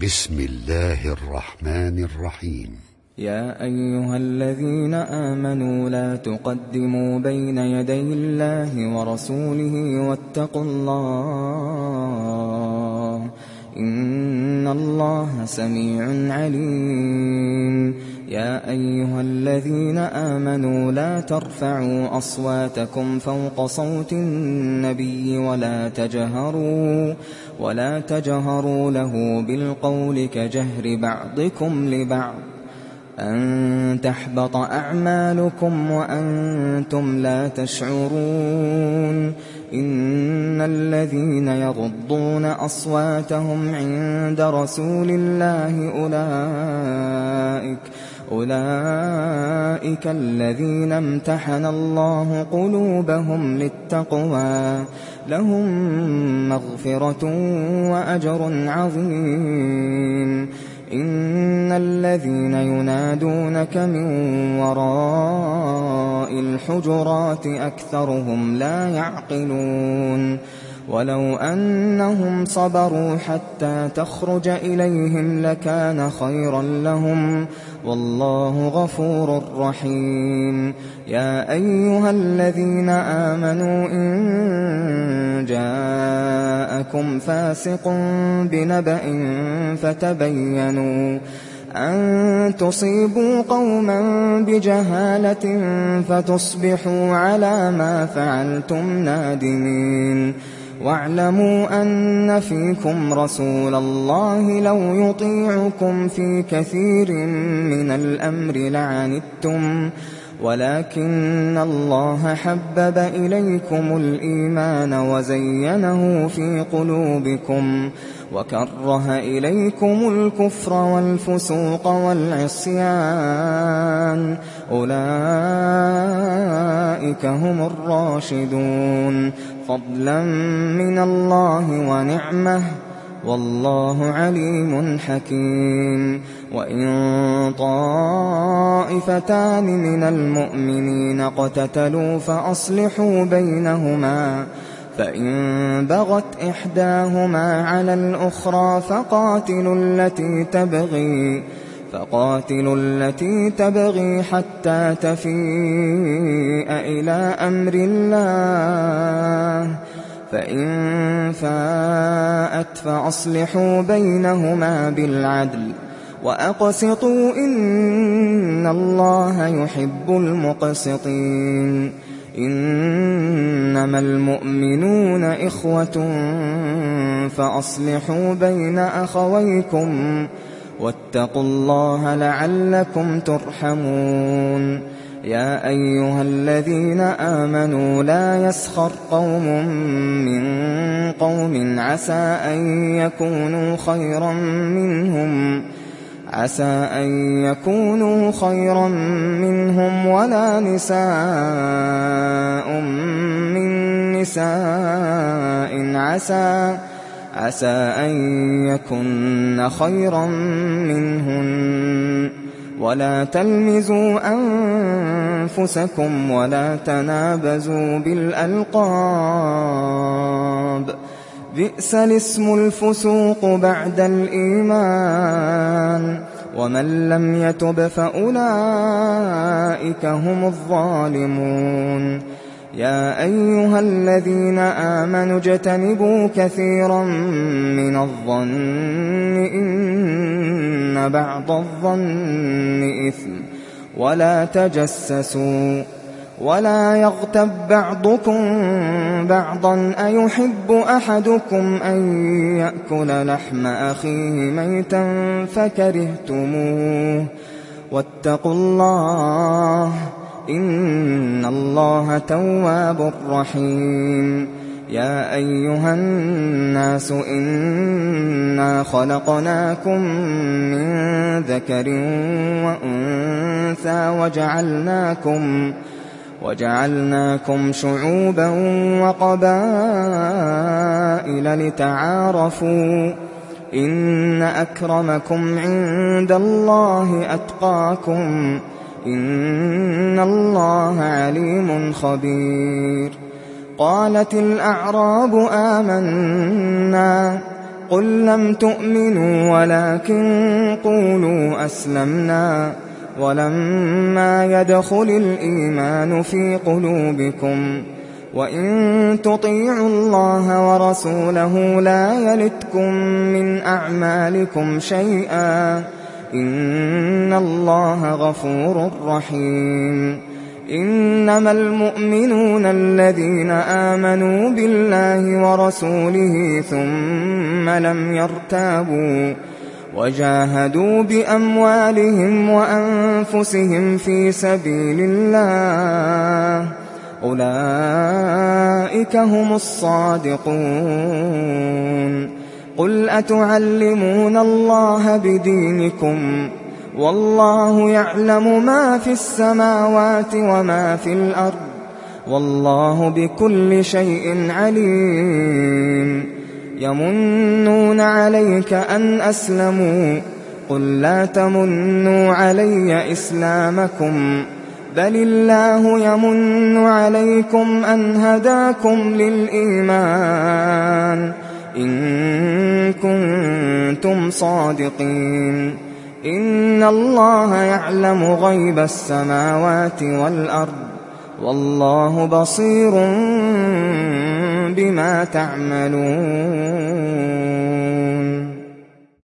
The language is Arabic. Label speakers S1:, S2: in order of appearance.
S1: بسم الله الرحمن الرحيم.
S2: يا أيها الذين آمنوا لا تقدموا بين يدي الله ورسوله واتقوا الله إن الله سميع عليم. يا أيها الذين آمنوا لا ترفعوا أصواتكم فوق صوت النبي ولا تجهروا له بالقول كجهر بعضكم لبعض أن تحبط أعمالكم وأنتم لا تشعرون. إن الذين يغضون أصواتهم عند رسول الله أولئك الذين امتحن الله قلوبهم للتقوى لهم مغفرة وأجر عظيم. إن الذين ينادونك من وراء الحجرات أكثرهم لا يعقلون. ولو أنهم صبروا حتى تخرج إليهم لكان خيرا لهم والله غفور رحيم. يا أيها الذين آمنوا إن جاءكم فاسق بنبأ فتبينوا أن تصيبوا قوما بجهالة فتصبحوا على ما فعلتم نادمين. واعلموا أن فيكم رسول الله لو يطيعكم في كثير من الأمر لعنتم ولكن الله حبب إليكم الإيمان وزينه في قلوبكم وكره إليكم الكفر والفسوق والعصيان أولئك هم الراشدون فضلا من الله ونعمه والله عليم حكيم. وإن طائفتان من المؤمنين اقتتلوا فأصلحوا بينهما فإن بغت إحداهما على الأخرى فقاتلوا التي تبغي حتى تفيء إلى أمر الله فإن فاءت فأصلحوا بينهما بالعدل وأقسطوا إن الله يحب المقسطين. إنما المؤمنون إخوة فأصلحوا بين أخويكم واتقوا الله لعلكم ترحمون. يا أيها الذين آمنوا لا يسخر قوم من قوم عسى أن يكونوا خيرا منهم ولا نساء من نساء عسى أن يكن خيرا منهن ولا تلمزوا أنفسكم ولا تنابزوا بالألقاب بئس الاسم الفسوق بعد الإيمان ومن لم يتب فأولئك هم الظالمون. يا أيها الذين آمنوا اجتنبوا كثيرا من الظن إن بعض الظن إثم ولا تجسسوا ولا يغتب بعضكم بعضا أيحب أحدكم أن يأكل لحم أخيه ميتا فكرهتموه واتقوا الله إن الله تواب رحيم. يا أيها الناس إنا خلقناكم من ذكر وأنثى وجعلناكم شعوبا وقبائل لتعارفوا إن أكرمكم عند الله أتقاكم إن الله عليم خبير. قالت الأعراب آمنا قل لم تؤمنوا ولكن قولوا أسلمنا ولما يدخل الإيمان في قلوبكم وإن تطيعوا الله ورسوله لا يلتكم من أعمالكم شيئا إن الله غفور رحيم. إنما المؤمنون الذين آمنوا بالله ورسوله ثم لم يرتابوا وجاهدوا بأموالهم وأنفسهم في سبيل الله أولئك هم الصادقون. قل أتعلمون الله بدينكم والله يعلم ما في السماوات وما في الأرض والله بكل شيء عليم. يمنون عليك أن أسلموا قل لا تمنوا علي إسلامكم بل الله يمن عليكم أن هداكم للإيمان إن كنتم صادقين. إن الله يعلم غيب السماوات والأرض والله بصير بما تعملون.